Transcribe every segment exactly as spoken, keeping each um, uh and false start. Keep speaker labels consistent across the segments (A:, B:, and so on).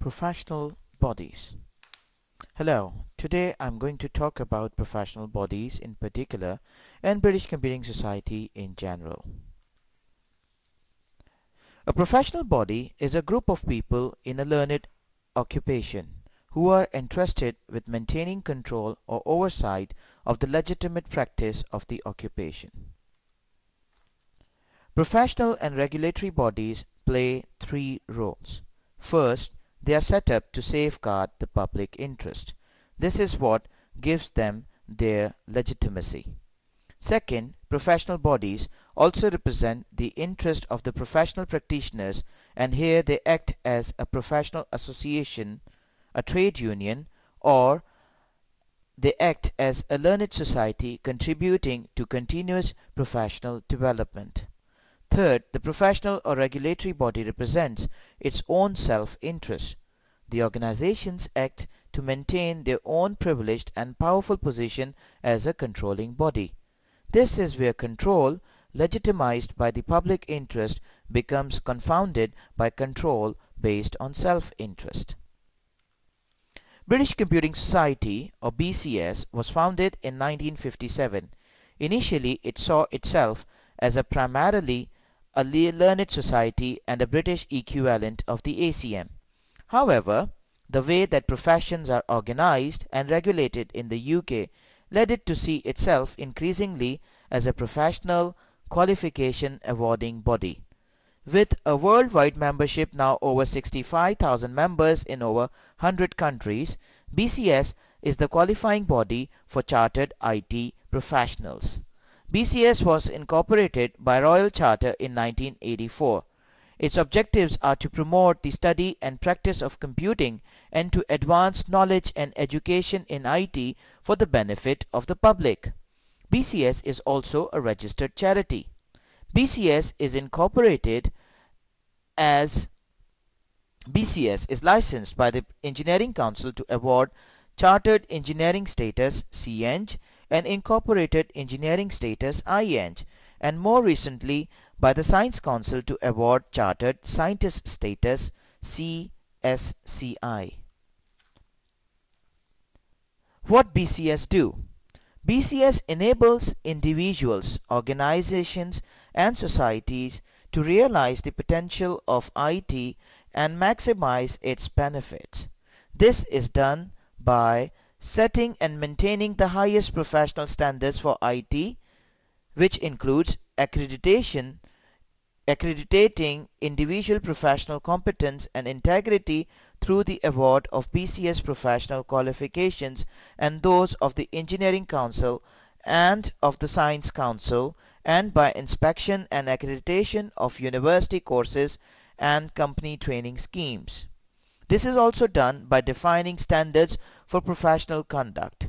A: Professional bodies. Hello, today I'm going to talk about professional bodies in particular and British Computing Society in general. A professional body is a group of people in a learned occupation who are entrusted with maintaining control or oversight of the legitimate practice of the occupation. Professional and regulatory bodies play three roles. First, they are set up to safeguard the public interest. This is what gives them their legitimacy. Second, professional bodies also represent the interest of the professional practitioners, and here they act as a professional association, a trade union, or they act as a learned society contributing to continuous professional development. Third, the professional or regulatory body represents its own self-interest. The organizations act to maintain their own privileged and powerful position as a controlling body. This is where control, legitimized by the public interest, becomes confounded by control based on self-interest. British Computing Society, or B C S, was founded in nineteen fifty-seven. Initially, it saw itself as a primarily a learned society and a British equivalent of the A C M. However, the way that professions are organized and regulated in the U K led it to see itself increasingly as a professional qualification awarding body. With a worldwide membership now over sixty-five thousand members in over one hundred countries, B C S is the qualifying body for chartered I T professionals. B C S was incorporated by Royal Charter in nineteen eighty-four. Its objectives are to promote the study and practice of computing and to advance knowledge and education in I T for the benefit of the public. B C S is also a registered charity. B C S is incorporated as B C S is licensed by the Engineering Council to award Chartered Engineering Status C Eng and Incorporated Engineering Status I Eng, and more recently by the Science Council to award Chartered Scientist Status C S C I. What B C S do? B C S enables individuals, organizations and societies to realize the potential of I T and maximize its benefits. This is done by setting and maintaining the highest professional standards for I T, which includes accreditation, accrediting individual professional competence and integrity through the award of B C S professional qualifications and those of the Engineering Council and of the Science Council, and by inspection and accreditation of university courses and company training schemes. This is also done by defining standards for professional conduct.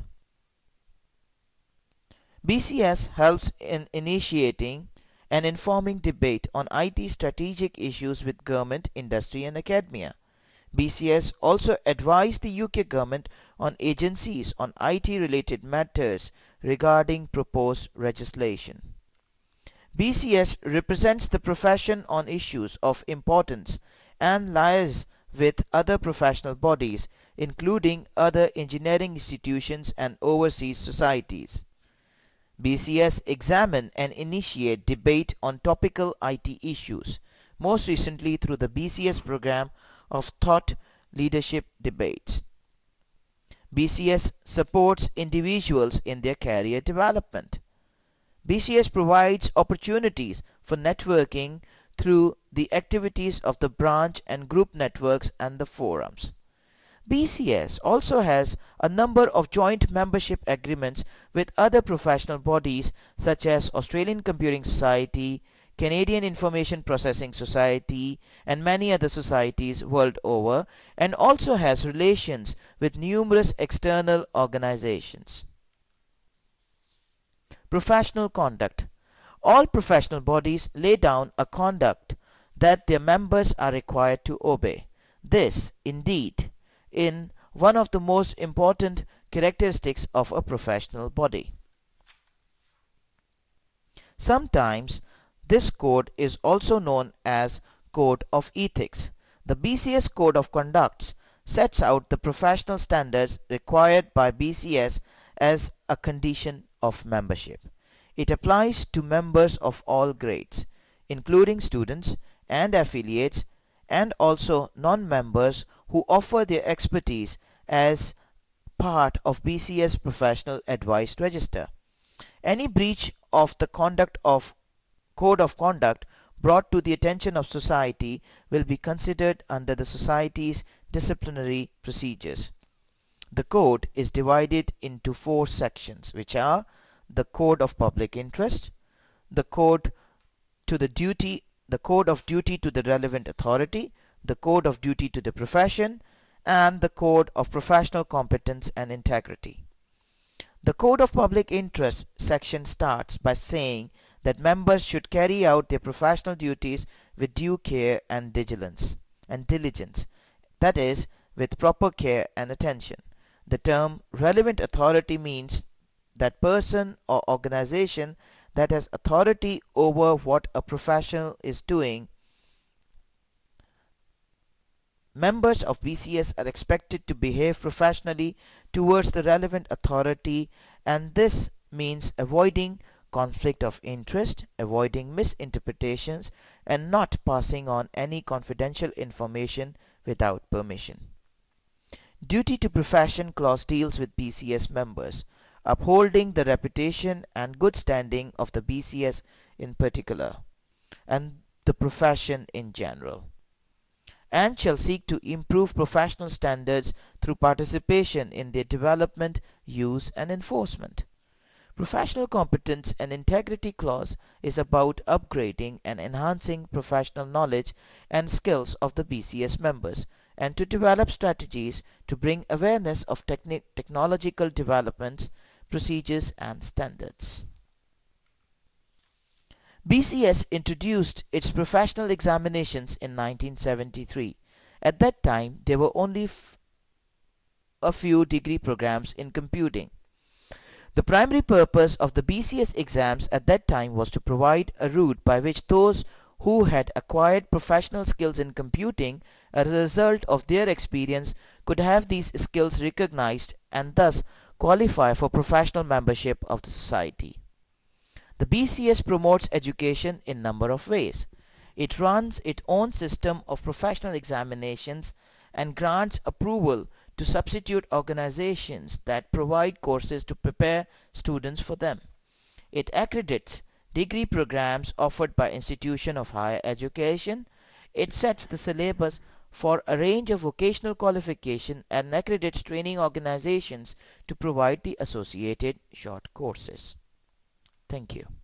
A: B C S helps in initiating and informing debate on I T strategic issues with government, industry and academia. B C S also advised the U K government on agencies on I T related matters regarding proposed legislation. B C S represents the profession on issues of importance and liaises with other professional bodies, including other engineering institutions and overseas societies. B C S examine and initiate debate on topical I T issues, most recently through the B C S program of Thought Leadership Debates. B C S supports individuals in their career development. B C S provides opportunities for networking through the activities of the branch and group networks and the forums. B C S also has a number of joint membership agreements with other professional bodies such as Australian Computing Society, Canadian Information Processing Society, and many other societies world over, and also has relations with numerous external organizations. Professional conduct. All professional bodies lay down a conduct that their members are required to obey. This, indeed, in one of the most important characteristics of a professional body. Sometimes this code is also known as Code of Ethics. The B C S Code of Conducts sets out the professional standards required by B C S as a condition of membership. It applies to members of all grades, including students and affiliates, and also non-members who offer their expertise as part of B C S Professional Advice Register. Any breach of the conduct of code of conduct brought to the attention of society will be considered under the society's disciplinary procedures. The code is divided into four sections, which are the Code of Public Interest, the Code to the duty, the Code of Duty to the relevant authority, the Code of Duty to the profession, and the Code of Professional Competence and Integrity. The Code of Public Interest section starts by saying that members should carry out their professional duties with due care and diligence, and diligence, that is, with proper care and attention. The term relevant authority means that person or organization that has authority over what a professional is doing. Members of B C S are expected to behave professionally towards the relevant authority, and this means avoiding conflict of interest, avoiding misinterpretations, and not passing on any confidential information without permission. Duty to Profession clause deals with B C S members, upholding the reputation and good standing of the B C S in particular, and the profession in general, and shall seek to improve professional standards through participation in their development, use, and enforcement. Professional Competence and Integrity clause is about upgrading and enhancing professional knowledge and skills of the B C S members, and to develop strategies to bring awareness of techni technological developments, procedures, and standards. B C S introduced its professional examinations in nineteen seventy-three. At that time, there were only f a few degree programs in computing. The primary purpose of the B C S exams at that time was to provide a route by which those who had acquired professional skills in computing as a result of their experience could have these skills recognized and thus qualify for professional membership of the society. The B C S promotes education in a number of ways. It runs its own system of professional examinations and grants approval to substitute organizations that provide courses to prepare students for them. It accredits degree programs offered by institutions of higher education. It sets the syllabus for a range of vocational qualification and accredits training organizations to provide the associated short courses. Thank you.